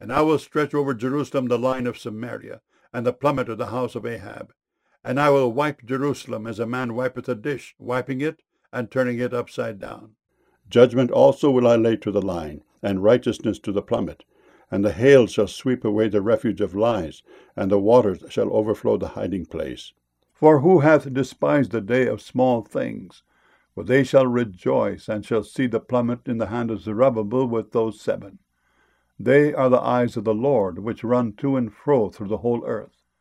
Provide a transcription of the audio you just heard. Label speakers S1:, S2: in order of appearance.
S1: And I will stretch over Jerusalem the line of Samaria, and the plummet of the house of Ahab. And I will wipe Jerusalem as a man wipeth a dish, wiping it and turning it upside down. Judgment also will I lay to the line, and righteousness to the plummet. And the hail shall sweep away the refuge of lies, and the waters shall overflow the hiding place. For who hath despised the day of small things? For they shall rejoice, and shall see the plummet in the hand of Zerubbabel with those 7. They are the eyes of the Lord, which run to and fro through the whole earth.